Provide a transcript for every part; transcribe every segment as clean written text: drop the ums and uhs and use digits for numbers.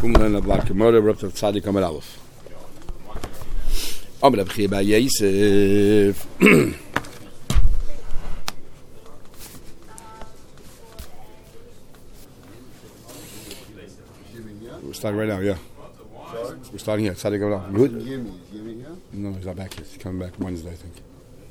Kumlan of Black Gemara, Rav of Tzadik Amar Aleph. Amar Rav Chia Bar Yosef. We're starting right now, yeah. We're starting here. Tzadik Amar Aleph. Good? No, he's not back yet. He's coming back Wednesday, I think.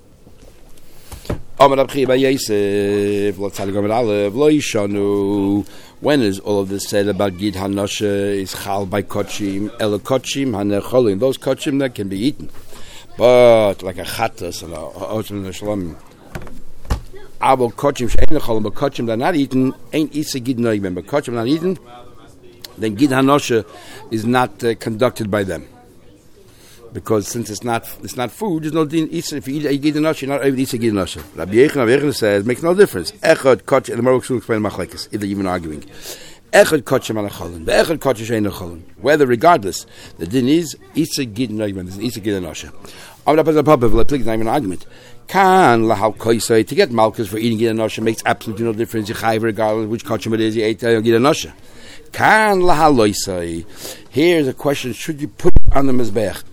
Amar Rav Chia Bar Yosef. Tzadik Amar Aleph. Lo yishanu. When is all of this said about Gid Hanosha is Chal by Kochim, Ela Kochim, Haner Cholim, those Kochim that can be eaten. But like a Chatas and a Otzim and a Shalom. Abo Kochim, She'en Cholim, but Kochim that are not eaten, ain't Isa Gid Noigmen, but Kochim not eaten, then Gid Hanosha is not conducted by them. Because since it's not food, there's no din Isa. If you eat a Gid Hanosha, you're not able to eat a Gid Hanosha. Rabbi Yechon says, makes no difference. Echad Kochim, and the Marok Shul explain Machlekes, either even arguing. Echad Kochim ala Cholin, the Echad Kochim she'en Cholin. Whether regardless, the din is Isa Gid Noigmen, there's Isa Gid Hanosha. Not even an argument. Kan lahal koisai, to get malchus for eating Gid Hanosha makes absolutely no difference. You chayv regardless which Kochim it is, you ate Gid Hanosha. Kan lahal loisai. Here's a question: should you put it on the mizbech?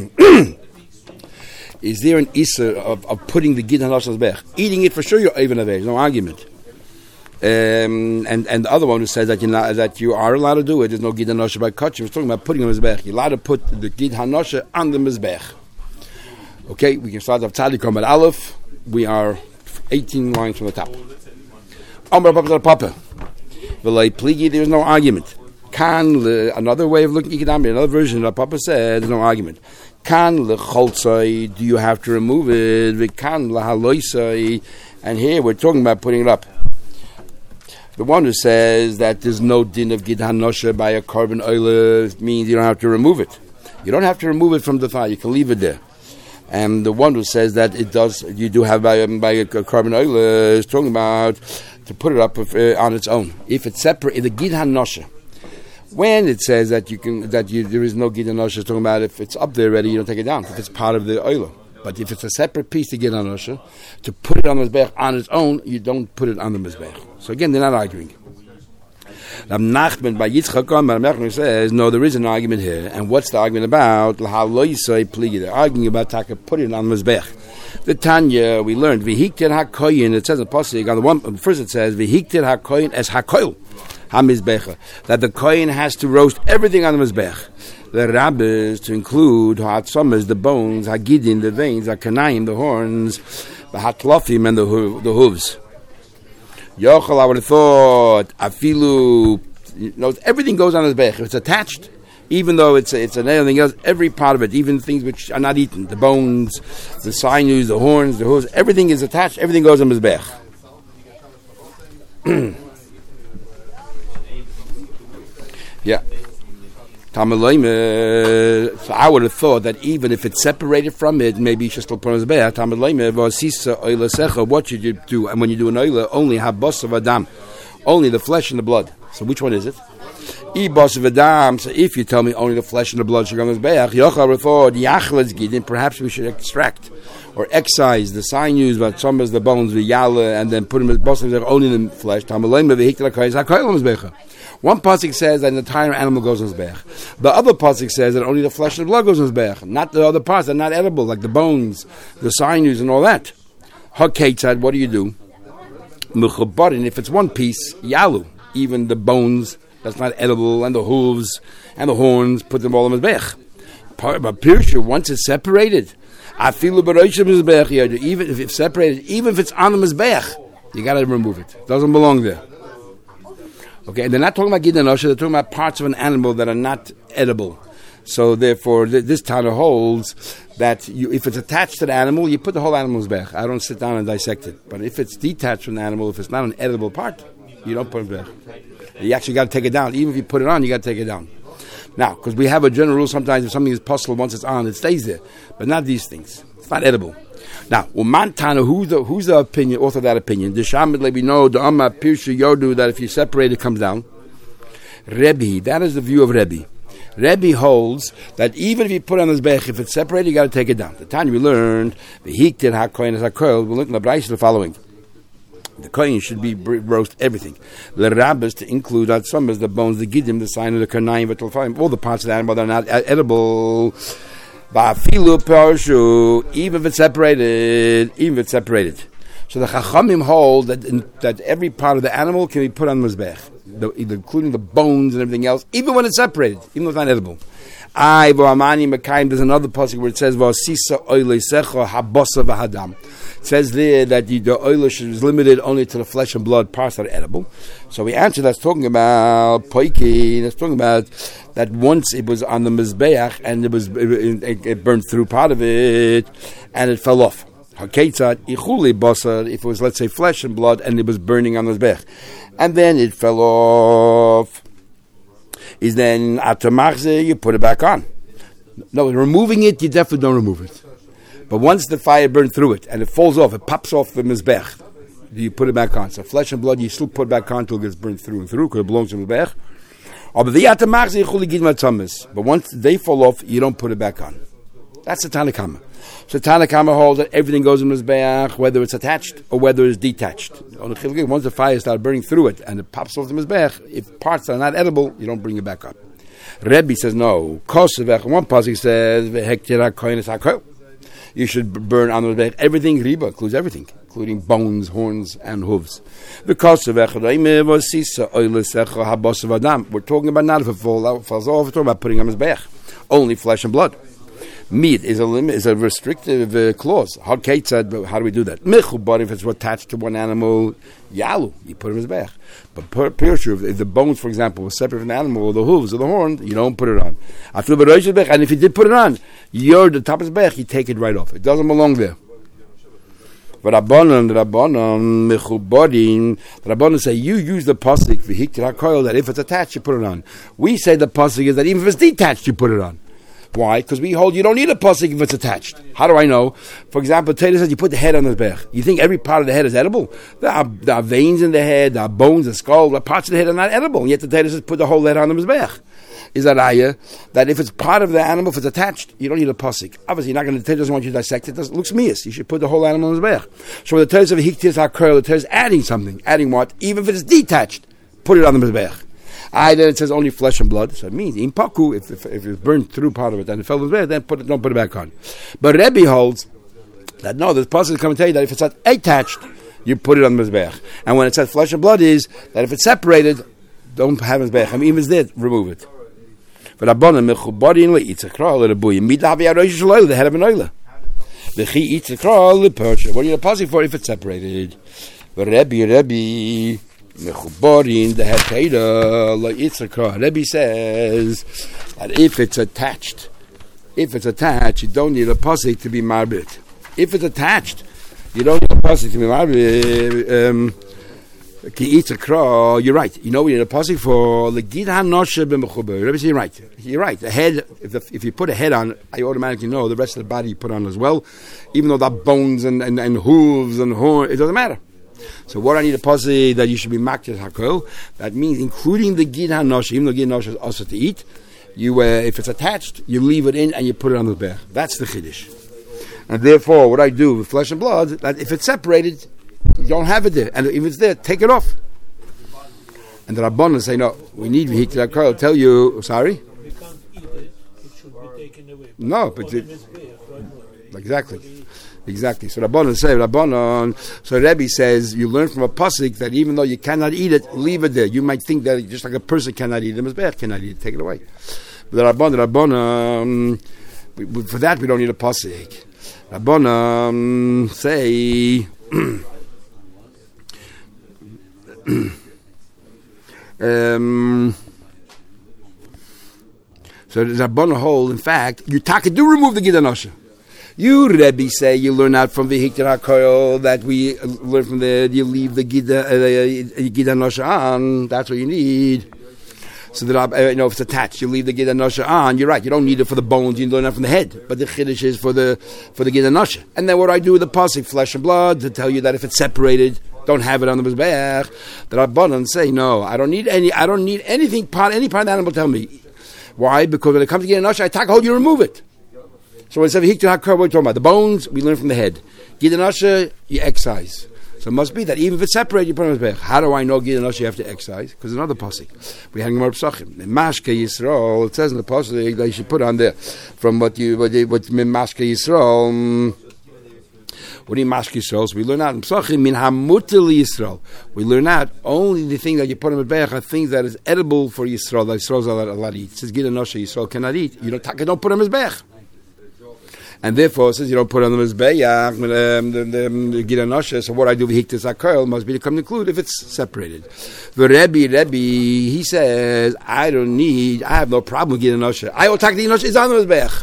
Is there an Issa of putting the Gid Hanosha on the mizbech? Eating it for sure, you're even of age, no argument. And the other one who says that you are allowed to do it, there's no Gid Hanosha by Kochim. We're talking about putting on the mizbech. You're allowed to put the Gid Hanosha on the mizbech. Okay, we can start off Tzadik Amar Aleph. We are 18 lines from the top. Amar Papa. There is no argument. Another way of looking at it, another version of Papa said, there's no argument. Do you have to remove it? And here we're talking about putting it up. The one who says that there's no din of Gid Hanosha by a carbon oil means you don't have to remove it. You don't have to remove it from the thigh. You can leave it there. And the one who says that it does, you do have by a carbon oil is talking about to put it up on its own. If it's separate, in the Gid Hanosha, when it says that there is no Gid Hanosha, talking about if it's up there already, you don't take it down. If it's part of the oil, but if it's a separate piece to Gid Hanosha, to put it on the mizbech on its own, you don't put it on the mizbech. So again, they're not arguing. Rav Nachman by Yitzchak Amar says, no, there is an argument here. And what's the argument about? They're arguing about put it on the mizbech. The Tanya, we learned, V'hiktir HaKoyin, it says in Pasuk, on the first it says, V'hiktir HaKoyin as HaKoil, HaMizbecha, that the Koyin has to roast everything on the mizbech. The rabbis, to include Ha'atzomas, the bones, Hagidin, the veins, HaKanayim, the horns, the Hatlofim, and the hooves. Yochel, I would have thought, Afilu, everything goes on his bech. If it's attached, even though it's an anything else, every part of it, even things which are not eaten, the bones, the sinews, the horns, the hooves, everything is attached, everything goes on his bech. Yeah. So I would have thought that even if it's separated from it, maybe you should still put on his bech. What should you do? And when you do an oila, only habos of adam, only the flesh and the blood. So which one is it? So if you tell me only the flesh and the blood should go on his bech, perhaps we should extract or excise the sinews, but some is the bones, and then put them as bos only the flesh. One pasuk says that the entire animal goes on his bech. The other pasuk says that only the flesh and the blood goes on his bech, not the other parts that are not edible, like the bones, the sinews, and all that. Hakeitzad, what do you do? Mechubarin, if it's one piece, yalu, even the bones that's not edible, and the hooves and the horns, put them all on his bech. But Pirsha, once it's separated, I feel even if it's separated, even if it's on the mizbech, you got to remove it. It doesn't belong there. Okay, and they're not talking about Gid Hanosha, they're talking about parts of an animal that are not edible. So therefore, this Tana holds that if it's attached to the animal, you put the whole animal's back. I don't sit down and dissect it. But if it's detached from the animal, if it's not an edible part, you don't put it back. You actually got to take it down. Even if you put it on, you got to take it down. Now, because we have a general rule, sometimes if something is possible, once it's on, it stays there. But not these things. It's not edible. Now, Umantana, who's the opinion, author of that opinion? The Shamid Levi, no, the Amma Pirsha Yodu, that if you separate it comes down. Rebbe, that is the view of Rebbe. Rebbe holds that even if you put on his bech, if it's separated, you got to take it down. The time we learned, the Hiktir HaKoyin HaKoil, we'll look in the Braisa the following. The kohen should be roast everything. The rabbis to include at some as the bones, the gidim, the sign of the karnayim, all the parts of the animal that are not edible. Even if it's separated. So the Chachamim hold that every part of the animal can be put on Mizbech, including the bones and everything else, even when it's separated, even though it's not edible. There's another pasuk where it says, it says there that the oilish is limited only to the flesh and blood parts that are edible. So we answer that's talking about poikin. That's talking about that once it was on the mizbeach and it burned through part of it and it fell off. Haketzat ichuli basar, if it was, let's say, flesh and blood and it was burning on the mizbeach and then it fell off, is then atamachze, you put it back on. No, removing it, you definitely don't remove it. But once the fire burned through it and it falls off, it pops off the mizbech, you put it back on. So flesh and blood, you still put it back on until it gets burned through and through because it belongs to the mizbech. But once they fall off, you don't put it back on. That's the Tanakama. So Tanakama holds that everything goes in mizbech, whether it's attached or whether it's detached. Once the fire starts burning through it and it pops off the mizbech, if parts are not edible, you don't bring it back up. Rebbe says no. One pasuk says you should burn on the mizbech everything. Riba includes everything, including bones, horns, and hooves. We're talking about not if it falls off. We're talking about putting on mizbech only flesh and blood. Meat is a restrictive clause. How do we do that? But if it's attached to one animal, yalu, you put it in his back. But Pirshu, if the bones, for example, were separate from the animal, or the hooves, or the horn, you don't put it on. And if you did put it on, you're the top of his back, you take it right off. It doesn't belong there. But the Rabbanon say, you use the pasuk, that if it's attached, you put it on. We say the pasuk is that even if it's detached, you put it on. Why? Because we hold you don't need a pasuk if it's attached. How do I know? For example, Taylor says you put the head on the bech. You think every part of the head is edible? There are veins in the head, there are bones, the skull, the parts of the head are not edible. And yet the Taylor says put the whole head on the mizbech. Is that ayah that if it's part of the animal, if it's attached, you don't need a pasuk. Obviously, you're not going to. The Taylor doesn't want you to dissect it. It looks mias. You should put the whole animal on the mizbech. So the Taylor says hiktis hakurl, the Taylor is adding something. Adding what? Even if it is detached, put it on the mizbech. Then it says only flesh and blood, so it means in paku, if it's burned through part of it and it fell in there, then don't put it back on. But Rebbe holds that no, this pasuk is coming to tell you that if it's not attached, you put it on the mizbech. And when it says flesh and blood is that if it's separated, don't have mizbech. I mean, even if it's there, remove it. But Abana mechubadin leitzakra lebuy midavi arosh shloil the head of an oila. The chi itzakra lepercha. What are you pasuk for if it's separated? But Rebbe. Mechubarin the Hakeda like Yitzchak. Rebbe says that if it's attached, you don't need a pasuk to be marbit. If it's attached, you don't need a pasuk to be marbit. Ki Yitzchak, you're right. You know we need a pasuk for the Gid Hanoshe b'mechubar. Rebbe says you're right. You're right. The head, if you put a head on, I automatically know the rest of the body you put on as well. Even though that bones and hooves and horn, it doesn't matter. So what I need a pasuk that you should be maktir hakol. That means including the gid hanosh, even though gid hanosh is also to eat. You, if it's attached, you leave it in and you put it on the bech. That's the chiddush. And therefore, what I do with flesh and blood, that if it's separated, you don't have it there, and if it's there, take it off. And the Rabbanan say, no, we need v'hiktir hakol. Tell you, sorry. We can't eat it. It should be taken away. No, but exactly. Exactly. So Rabbanon. So Rebbe says you learn from a pasuk that even though you cannot eat it, leave it there. You might think that just like a person cannot eat it, a mizbech cannot eat it, take it away. But Rabbanon, for that we don't need a pasuk. Rabbanon say. So the Rabbanon hold, in fact, you do remove the gidanosha. You, Rebbe, say you learn out from the Hiktar HaKoil that we learn from there, you leave the Gida Nosha on, that's what you need. So that, if it's attached, you leave the Gida Nosha on, you're right, you don't need it for the bones, you learn that from the head, but the Chiddush is for the Gida Nosha. And then what I do with the pasuk, flesh and blood, to tell you that if it's separated, don't have it on the Mizbeach, the Rabbanan say, no, I don't need anything, any part of the animal tell me. Why? Because when it comes to Gida Nosha, I hold you remove it. So when it says Hiktar HaKar, we're talking about the bones, we learn from the head. Gidanasha, you excise. So it must be that even if it's separated, you put it on the Mizbech. How do I know Gid Anosha you have to excise? Because another pasuk. We have more psachim. In Mashke Yisrael, it says in the pasuk that you should put on there from what Mashke Yisrael. What do you Mashke Yisrael? So we learn out in psachim min hamutel Yisrael. We learn out only the thing that you put on the Mizbech are things that is edible for Yisrael. That Yisrael's allowed to eat. It says Gid Anosha Yisrael cannot eat. You don't put on Mizbech. And therefore, it says you don't put on the Mizbeach, the Gid Anosha. So what I do with Hiktas HaKoil must be to come include if it's separated. The Rebbe, he says, I have no problem with Gid Anosha. I will take the Anosha, it's on the Mizbeach.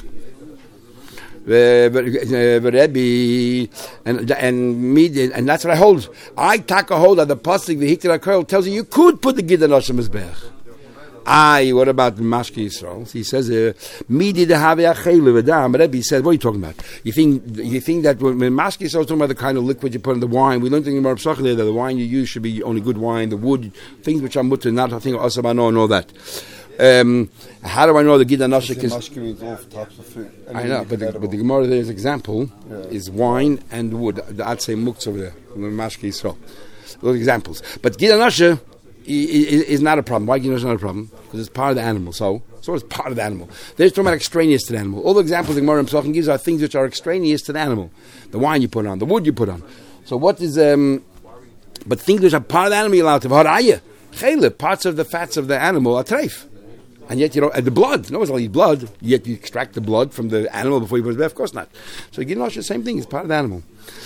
The Rebbe, and that's what I hold. I take a hold of the pasuk, the Hiktas HaKoil tells you could put the Gid Anosha Mizbeach. What about Mashke Yisrael? He says, "Midi de have achelu v'dam." But Rebbe says, "What are you talking about? You think that when Mashke Yisrael is talking about the kind of liquid you put in the wine? We learned in the Gemara Pesach there that the wine you use should be only good wine. The wood, things which are mutter, not I think asabano and all that. How do I know the Gid Anosha is? Mashke means all types of food. I know, but the Gemara there's example is wine and wood. I'd say muktzah over there from the Mashke Yisrael. Those examples, but Gid Anosha is not a problem. Why Gid Anosha is not a problem? Because it's part of the animal. So it's part of the animal. They're talking about extraneous to the animal. All the examples the Gemara and Pesachim gives are things which are extraneous to the animal. The wine you put on, the wood you put on. So what is but things which are part of the animal you're allowed to have. Haraya, chayla, parts of the fats of the animal are treif. And yet, the blood, no one's allowed to eat blood, yet you extract the blood from the animal before you put it back. Of course not. So Gid Anosha, the same thing, it's part of the animal.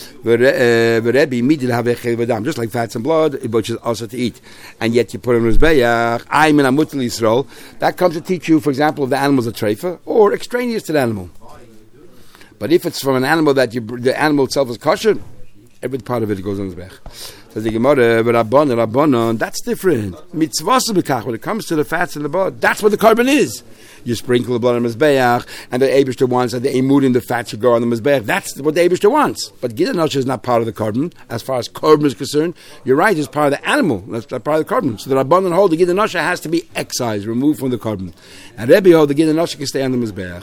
Just like fats and blood, which is also to eat. And yet you put it in Mizbeach, I'm in Amutel Yisrael. That comes to teach you, for example, if the animal is a treifa, or extraneous to the animal. But if it's from an animal that the animal itself is kosher, every part of it goes on Mizbeach. Says the Gemara, Rabbanon, that's different. Mitzvah bekach, when it comes to the fats and the blood, that's what the carbon is. You sprinkle the blood on the Mizbeach, and the Eibishter wants that the emud and the fat should go on the Mizbeach. That's what the Eibishter wants. But Gid Anosha is not part of the carbon. As far as carbon is concerned, you're right, it's part of the animal. That's not part of the carbon. So the Rabbanon hold the Gid Anosha has to be excised, removed from the carbon. And Rebbe hold the Gid Anosha can stay on the Mizbeach.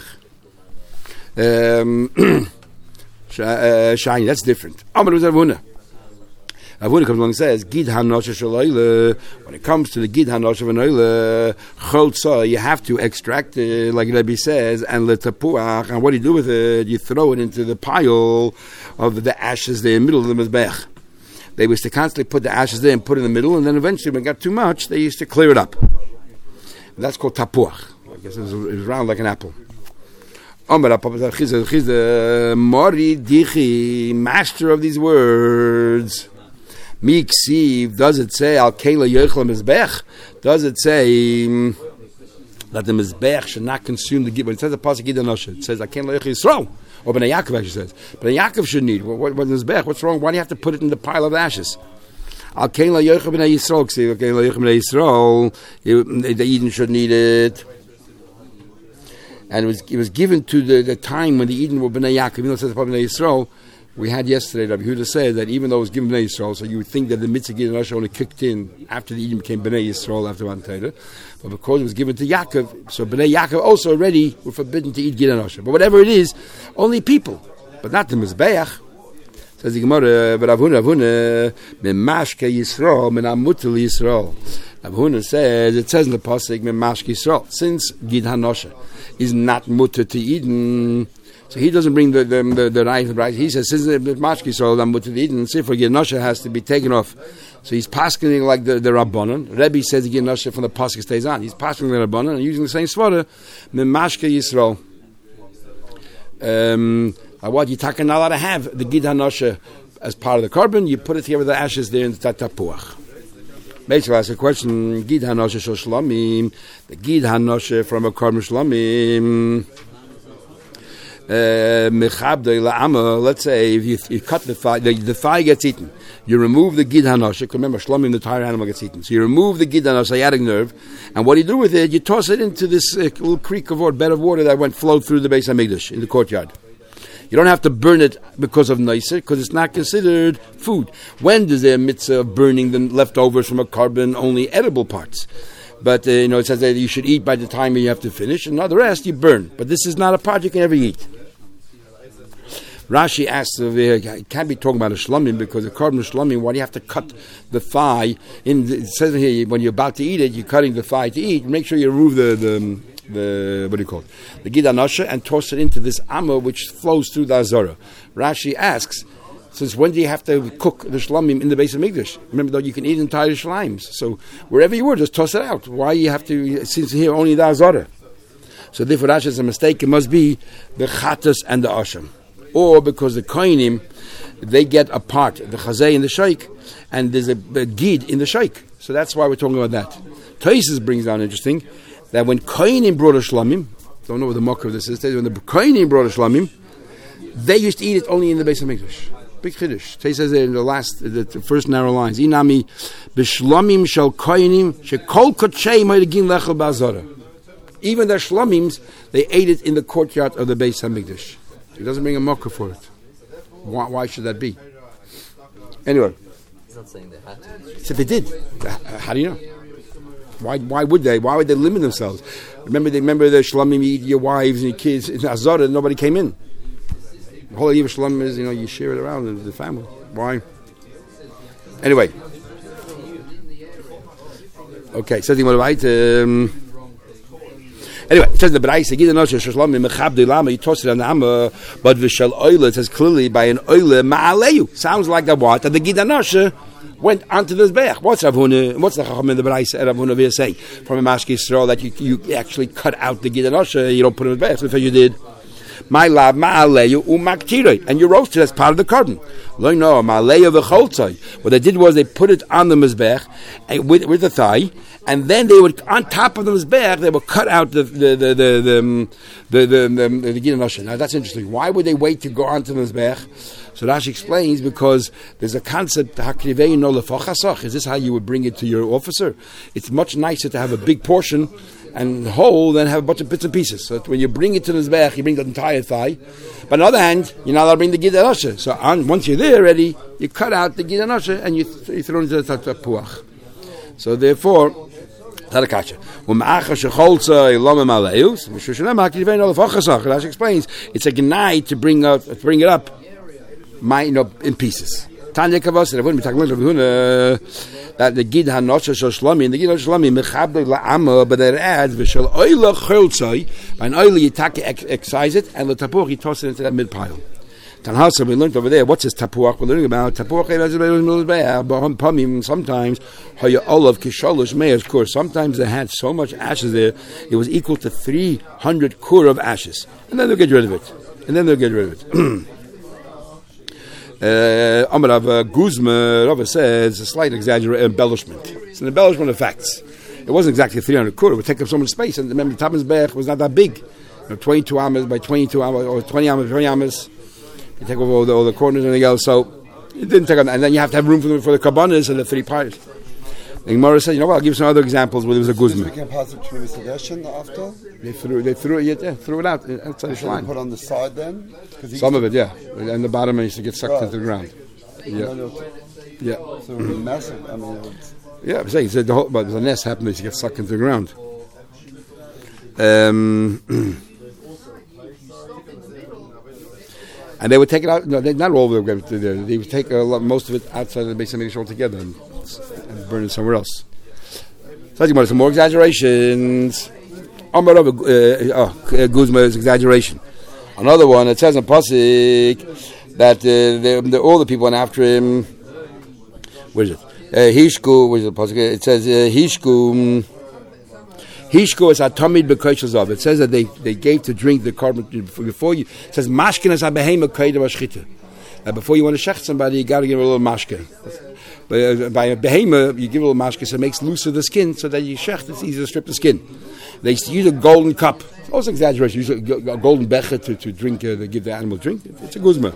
Shiny, that's different. Amar Ravuna. Ravuna comes along and says, Gid Hanosha Shaloyle. When it comes to the Gid Hanosha Vanoyle, Cholza, you have to extract it, like Rebbe says, and letapuach. And what do you do with it? You throw it into the pile of the ashes there in the middle of the Mizbech. They used to constantly put the ashes there and put it in the middle, and then eventually, when it got too much, they used to clear it up. And that's called tapuach. I guess it was round like an apple. Mori Dichi, master of these words. Miksiv, does it say Al Kela Yochel Mizbech? Does it say that the Mizbech should not consume the Gid? When it says the pasuk Gid Anosha, it says Al Kela Yochel Yisrael. Or Bnei Yaakov actually says. Bnei Yaakov shouldn't eat. What Mizbech? What's wrong? Why do you have to put it in the pile of ashes? Al Kela Yochel Bnei Yisrael. Al Kela Yochel Bnei Yisrael. The Eden shouldn't eat it. And it was given to the time when the Eden were Bnei Yaakov. Even though it says Bnei Yisrael, we had yesterday, Rabbi Yehuda said that even though it was given Bnei Yisrael, so you would think that the mitzvah Gid Anosha only kicked in after the Eden became Bnei Yisrael after Matan Torah. But because it was given to Yaakov, so Bnei Yaakov also already were forbidden to eat Gid Anosha. But whatever it is, only people, but not the Mizbeach. Says the Gemara, but Ravuna, Mimashke Yisrael, Minamutel Yisrael. Ravuna says, it says in the pasuk, Mimashke Yisrael, since Gid Anosha is not mutter to Eden, so he doesn't bring the right. He says, since Mashke Yisrael, I'm mutter to Eden, Sefer Gid Anosha has to be taken off. So he's paskening like the Rabbanon. Rebbe says the Gid Anosha from the pasuk stays on. He's paskening the Rabbanon and using the same svara, Mimashke Yisrael. What you not allowed to have the Gid Anosha as part of the carbon, you put it here with the ashes there in the tapuach. Basically, I ask a question, Gid Hanosha Shel Shlamim, the Gid Hanosha from a carbon Shlamim, Mechabdei La'ama, let's say if you cut the thigh gets eaten, you remove the Gid Hanosha, remember Shlamim, the entire animal gets eaten, so you remove the Gid Hanosha, sciatic nerve, and what do you do with it? You toss it into this little creek of water, bed of water that flowed through the Beis HaMikdash, in the courtyard. You don't have to burn it because of Neiser, because it's not considered food. When does there a mitzvah of burning the leftovers from a carbon, only edible parts? But, it says that you should eat by the time you have to finish, and all the rest you burn. But this is not a part you can ever eat. Rashi asks, it can't be talking about a shlamim because the korban shlamim, why do you have to cut the thigh? It says here, when you're about to eat it, you're cutting the thigh to eat. Make sure you remove the what do you call it? The Gid HaNoshe, and toss it into this amma which flows through the Azara. Rashi asks, since when do you have to cook the shlamim in the base of Mikdash? Remember, though, you can eat entire shlimes. So wherever you were, just toss it out. Why you have to, since here only the Azara? So therefore Rashi is a mistake. It must be the Chatas and the Asham. Or because the Kohanim, they get a part, the Chazay and the Shaykh, and there's a Gid in the Shaykh. So that's why we're talking about that. Taisus brings down interesting, that when Kohanim brought a shlamim, don't know what the mock of this is, when the Kohanim brought a shlamim, they used to eat it only in the base of Mikdash. Big chiddush. Taisus says in the first narrow lines, Inami b'shlamim shel Kohanim shekol kotchei ma'edagin lechel ba'azara. Even their shlamims, they ate it in the courtyard of the Beis HaMikdash. He doesn't bring a mocker for it. Why should that be? Anyway. He's not saying they had to. So they did. How do you know? Why would they? Why would they limit themselves? Remember the shlamim, you eat your wives and your kids. In Azara, nobody came in. The whole idea of shlamim is, you share it around with the family. Why? Anyway. Okay, says he want to write. Anyway, it says the B'raisa, Gid HaNoshe Shashlamim Mechabdei Lama, you toss it on the Amma, but V'shel Oile, it says clearly by an Oile Ma'aleyu. Sounds like that what? That the Gid HaNoshe went onto this Bech. What's the Chacham in the B'raisa Rav Huna say? From a Mashke Yisrael that you actually cut out the Gid HaNoshe, you don't put it in the Bech. So if you did, my lab Ma'aleyu u'maktirei, and you roasted as part of the korban. Lo no, Ma'aleyu v'choltzai. What they did was they put it on the Mizbech with the thigh, and then they would, on top of the Mizbech, they would cut out the Gid HaNoshe. Now that's interesting. Why would they wait to go onto the Mizbech? So Rashi explains, because there's a concept, hakrivei no lefochasach. Is this how you would bring it to your officer? It's much nicer to have a big portion and whole than have a bunch of bits and pieces. So that when you bring it to the Mizbech, you bring the entire thigh. But on the other hand, you're not allowed to bring the Gid HaNoshe. So once you're there already, you cut out the Gid HaNoshe and you throw it into the tapuach. So therefore, Rashi explains it's a gnai to bring it up, in pieces. Tanya Kavos, and I wouldn't be talking that the Gid HaNoshe Shel Shlamim, the Gid HaNoshe Shlamim Mechabdei La'ama, but it adds V'shel Oile Choltzai. By an oil you excise it, and the tapuach you toss it into that mid pile. Tanhasa, we learned over there, what's this tapuach we're learning about? Tapuach, sometimes, of course, sometimes they had so much ashes there, it was equal to 300 kur of ashes. And then they'll get rid of it. Amar Rav Guzma, Rav says, a slight embellishment. It's an embellishment of facts. It wasn't exactly 300 kur, it would take up so much space, and remember, the Tabenzbech was not that big. 22 amas by 22 amas, or 20 amas by 20 amas. You take over all the corners and everything else, so it didn't take on. And then you have to have room for the kabbanas and the three parts. The Gemara said, what? I'll give some other examples where there was a guzma. They threw it out outside the shrine. Put on the side then? Some of it, yeah, and the bottom used to get sucked into the ground. Yeah. So it was massive. Yeah, I'm saying but the nest happened to get sucked into the ground. And they would take it out. No, not all of them. They would take most of it outside of the base of Mikdash altogether and burn it somewhere else. So some more exaggerations. Guzma is exaggeration. Another one, it says in Pasuk that all the people went after him. Where is it? Hishku. Where is it? Pasuk? It says Hishku. Hishku is atamid b'koishazav. It says that they gave to drink the korban before you. It says mashkin is abehema koyda v'shchita. Before you want to shecht somebody, you got to give a little mashkin. But by a behema, you give a little mashkin, so it makes looser the skin, so that you shecht, it's easier to strip the skin. They used to use a golden cup. It's also exaggeration. Use a golden becher to drink, to give the animal drink. It's a guzma.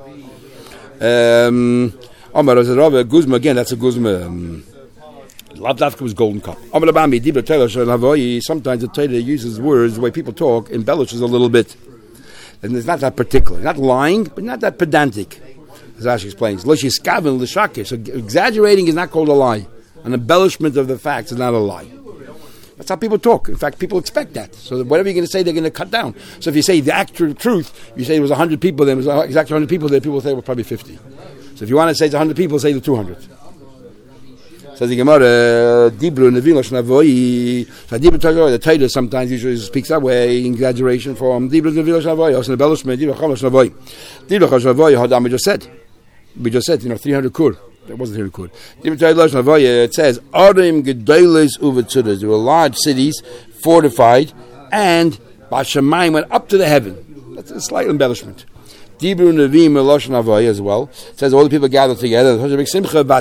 Omar guzma again. That's a guzma. Lavdavka was golden cup. Sometimes the Torah uses words, the way people talk, embellishes a little bit. And it's not that particular. Not lying, but not that pedantic. As Rashi explains. So exaggerating is not called a lie. An embellishment of the facts is not a lie. That's how people talk. In fact, people expect that. So whatever you're going to say, they're going to cut down. So if you say the actual truth, you say it was 100 people, then it was exactly 100 people, then people say it was probably 50. So if you want to say it's 100 people, say the 200. Says the Gemara, Dibru Nevila Shnavoi. So Dibru Torah, the Torah sometimes usually speaks that way, in exaggeration form. Dibru Nevila Shnavoi, also Nebelus Me, Dibru Chamal Shnavoi. Dibru Chamal Shnavoi, Hadam we just said. We just said, 300 kur. That wasn't 300 kur. Dibru Torah Shnavoi, it says, Arim Gedoles Uvetzudas. There were large cities, fortified, and Bashamayim went up to the heaven. That's a slight embellishment. Dibru Nevim Elosh Navai as well. It says all the people gathered together. There was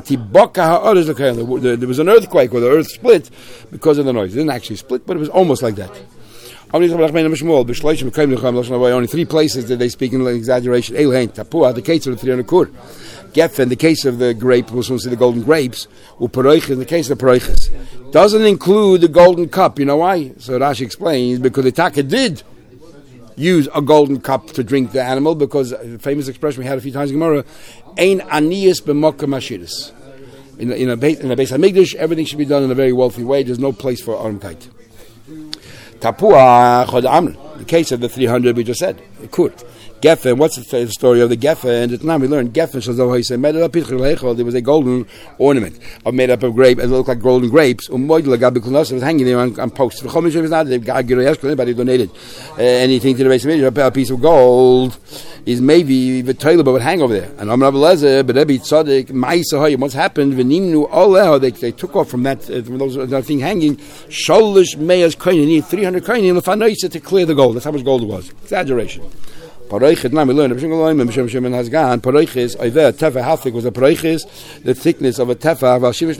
an earthquake, or the earth split because of the noise. It didn't actually split, but it was almost like that. Only 3 places did they speak in exaggeration. Tapua, the case of the 300 kur. Geffen, the case of the grape, we'll soon see the golden grapes. Uparoiches, in the case of paroiches. Doesn't include the golden cup. You know why? So Rashi explains, because the Taka did use a golden cup to drink the animal, because the famous expression we had a few times in Gemara, Ein Anias b'Mokkah Mashiris. In a Beis HaMikdash, everything should be done in a very wealthy way. There's no place for Aramkite. Tapua Chod Amr, the case of the 300 we just said, the Kurt. Geffen, what's the story of the Geffen? And now we learned Geffen, there was a golden ornament made up of grape, it looked like golden grapes. It was hanging there on posts. Anybody donated anything to the Beis HaMikdash, a piece of gold is maybe the toilet, but would hang over there. And what's happened? They took off from that thing hanging. 300 koinim to clear the gold. That's how much gold it was. Exaggeration. Paroiches, now we learn, B'Shem Shimon has gone, Paroiches, tefa, how thick was a Paroiches? The thickness of a tefa,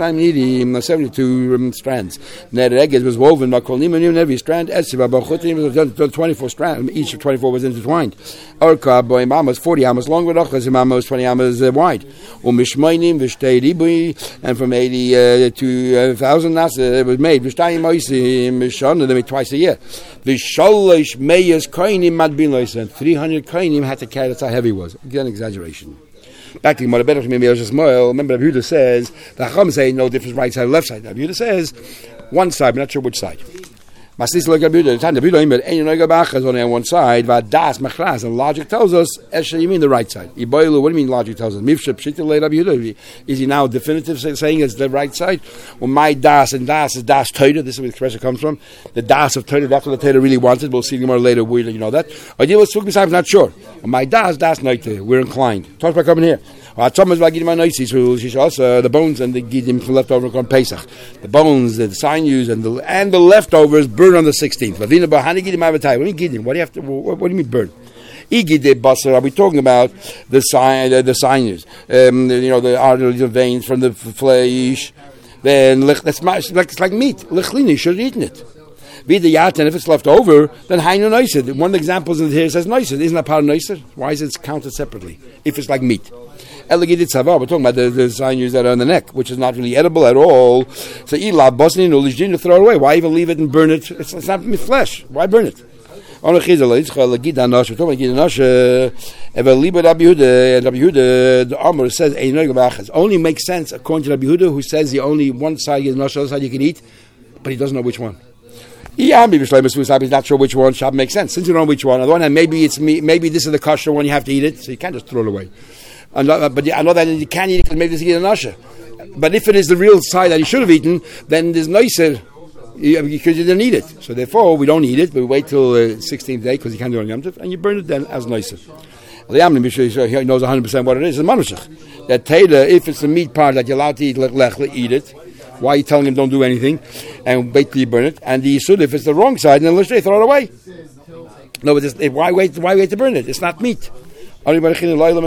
72 strands. Nereges was woven, every strand, was 24 strands, each of 24 was intertwined. Orka, Boim Amos, 40 amos long, Amos, 20 amos wide. Mishmoinim, Vishtei Ribui, and from 80 to 1,000 nasa, it was made. Vishtayim Moisim, Mishon, and they made twice a year. Visholosh Meyas Koinim Madbin and 300 Koinim had to carry, that's how heavy it was. Again, exaggeration. Back to Gemara, remember Rabbi Yehuda says, the Chacham say no difference right side or left side. Rabbi Yehuda says, one side, we're not sure which side. Maslis like Rabbi Yehuda, the time Rabbi Yehuda is only on one side, das machras, and logic tells us, you mean the right side. What do you mean logic tells us? Is he now definitive saying it's the right side? Well, my das, and das is das Torah, this is where the expression comes from. The das of Torah, that's what the Torah really wanted. We'll see more later, you know that. Ideal was I'm not sure. Well, my das noite, we're inclined. Talk about coming here. The bones and the gidim from leftover on Pesach. The bones, the sinews, and the leftovers burn on the 16th. What do you mean What do you mean burn? Are we talking about the sinews? The arteries and veins from the flesh. Then it's like meat. You should have eaten it. Be the yat, and if it's left over, then hainu noiser. One of the examples in here says noiser. Isn't that part of noiser? Why is it counted separately? If it's like meat. We're talking about the sinews that are on the neck, which is not really edible at all. So to throw it away. Why even leave it and burn it? It's not flesh. Why burn it? We're talking about the Amr says only makes sense according to Rabbi Yehuda, who says the only one side is nosh, other side you can eat, but he doesn't know which one. He's not sure which one shop makes sense. Since you don't know which one, on the one hand, maybe it's me, maybe this is the kosher one, you have to eat it, so you can't just throw it away. But I know that you can't eat it because maybe this is a nasha. But if it is the real side that you should have eaten, then there's nicer because you didn't eat it. So therefore, we don't eat it, but we wait till the 16th day because you can't do it on Yom Tov, and you burn it then as nicer. He knows 100% what it is. It's manushach. That Taylor, if it's the meat part that you're allowed to eat, eat it. Why are you telling him don't do anything and wait till you burn it? And the Yisud, if it's the wrong side, then let's say throw it away. No, but why wait to burn it? It's not meat. We're talking about a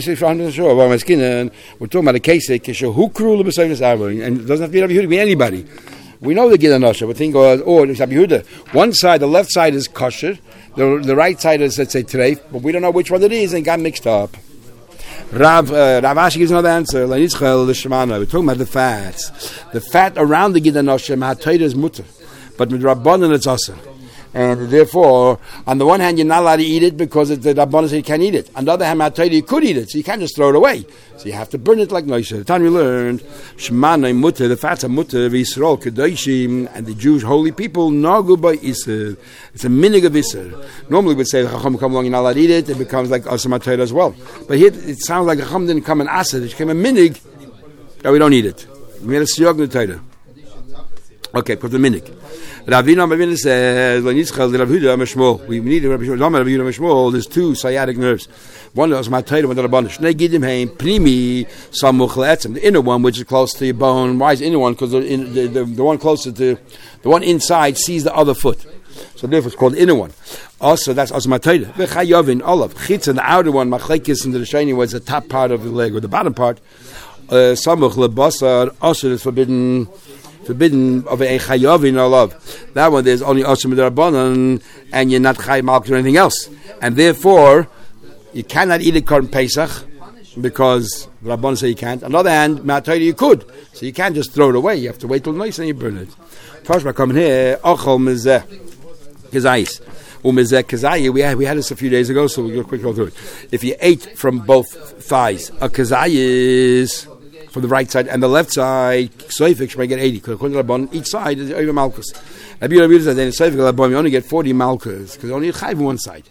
case and it doesn't have to be Rabbi Yehuda, it can be anybody. We know the Gid Anosha, but think Rabbi Yehuda. One side, the left side is kosher, the right side is, let's say, treif, but we don't know which one it is and got mixed up. Rav Ashi gives another answer. We're talking about the fats. The fat around the Gid Anosha, Ma'atayra is mutter, but with Rabbanan it's also. And therefore, on the one hand, you're not allowed to eat it because it's the Rabbanan you can't eat it. On the other hand, you could eat it, so you can't just throw it away. So you have to burn it like Noisha. The time we learned, Shemana Mutter, the fats of Mutter, Yisrael, Kedoshim, and the Jewish holy people, Nagu by Isser. It's a minig of Isser. Normally we'd say, Chacham come along, you're not allowed to eat it, it becomes like Asam HaTorah as well. But here, it sounds like Chacham didn't come an Asad, it became a minig, that we don't eat it. We made a Siyog in the Torah. Okay, put the minig. Ravina says, we need Rabbi Shmuel. There's two sciatic nerves. One is my Torah, one is the Rabbanan. Shnei gidim heim primi samuch le'etzem. The inner one, which is close to your bone. Why is the inner one? Because the one closer to the one inside sees the other foot. So therefore, it's called the inner one. Also, that's also my Torah. V'chayovin olav chitza, the outer one, machlekes into the shiny was the top part of the leg or the bottom part. Samuch lebasar also is forbidden of a chayovin olav. That one there's only osam d'Rabbanan, and you're not chay malchus or anything else, and therefore you cannot eat it Korban Pesach because the Rabbanan say you can't. On the other hand, Ma'atayra you could, so you can't just throw it away. You have to wait till nice and you burn it. Tashma coming here, ochol mezeh kezayis. We had this a few days ago, so we'll go quickly go through it. If you ate from both thighs, a kezayis from the right side and the left side, soifik should get 80. Because according to Rabbanan, each side is over malchus. Rabbi says that in soifik Rabbanan you only get 40 malchus because only chayiv one side.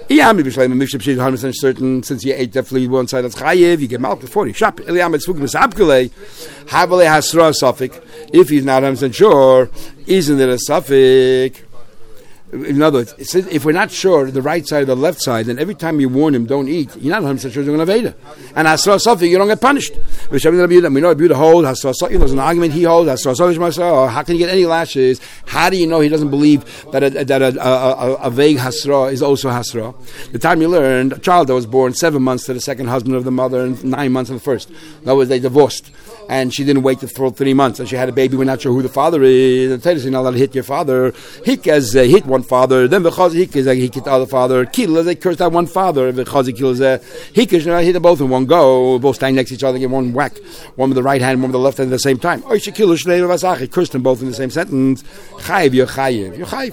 Certain since you ate definitely one side that's chayiv, you get malchus 40. Shap if he's not 100% sure, isn't it a suffix? In other words, if we're not sure the right side or the left side, then every time you warn him don't eat, you're not 100% sure you're going to have Veda. And Hasra Safi, you don't get punished. We know Abuda holds, Hasra Safi, there's an argument he holds, Hasra Safi, how can you get any lashes? How do you know he doesn't believe that a vague Hasra is also Hasra? The time you learned, a child that was born 7 months to the second husband of the mother and 9 months of the first. In other words, they divorced. And she didn't wait for 3 months, and she had a baby. We're not sure who the father is. The Torah says you're not allowed to hit your father. Hikaz hit one father, then v'chazi hikaz he hit the other father. Kil they cursed out one father. V'chazi kil hikaz hit them both in one go. Both standing next to each other, get one whack, one with the right hand, one with the left hand at the same time. Oy shekil shnei v'vasach. Cursed them both in the same sentence. Chayiv you're chayiv.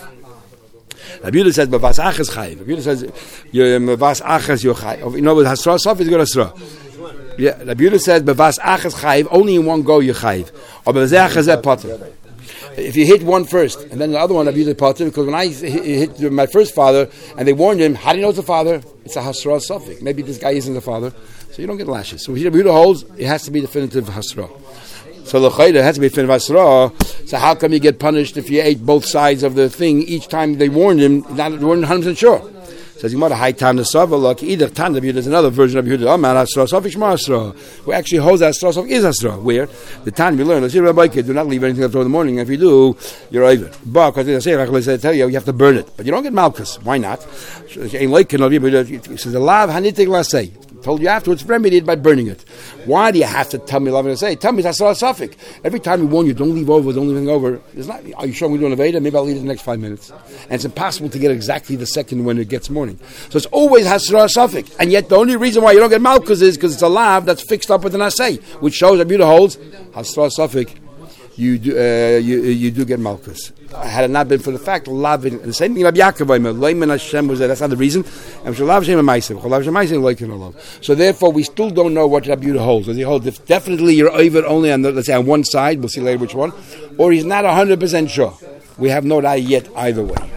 Rabbi Yehuda says, "Bavas achas chayiv." Rabbi Yehuda says, "Bavas achas you're chayiv." You know, with hasra saf is good hasra. Yeah, Rabbi Yehuda says, "Bavas achas chayiv." Only in one go you chayiv. Or bavas achas potter. If you hit one first and then the other one, Rabbi Yehuda potter, because when I hit my first father and they warned him, how do you know it's the father? It's a hasra suffix. Maybe this guy isn't the father, so you don't get lashes. So Rabbi Yehuda holds it has to be definitive hasra. So the chayda has to be definitive hasra. So how come you get punished if you ate both sides of the thing each time they warned him? Not weren't 100% sure. Says you might have high time to suffer. Look, either tan there's another version of Yehuda. Amar hasra suffix masra. Who actually holds hasra suffix is hasra. Where the time we learn, let's say Rabbi do not leave anything left over in the morning. If you do, you're over. But because they say I tell you have to burn it, but you don't get malchus. Why not? He says the lav hanitik lasei. Told you afterwards, remedied by burning it. Why do you have to tell me love and say? Tell me that's not a suffix. Every time we warn you, don't leave over, don't leave anything over. It's not. Are you sure we're doing a Veda? Maybe I'll leave it in the next 5 minutes. And it's impossible to get exactly the second when it gets morning. So it's always hasra suffix. And yet the only reason why you don't get malchus is because it's a lav that's fixed up with an asay, which shows that Yehuda holds hasra suffix. You do get malchus. Had it not been for the fact of lavin, and the same thing Rabbi Yaakov, Leiman Hashem was that. That's not the reason. So therefore, we still don't know what Rabbi Yehuda holds. Does he hold definitely you're over only on let's say on one side? We'll see later which one, or he's not 100% sure. We have no idea yet either way.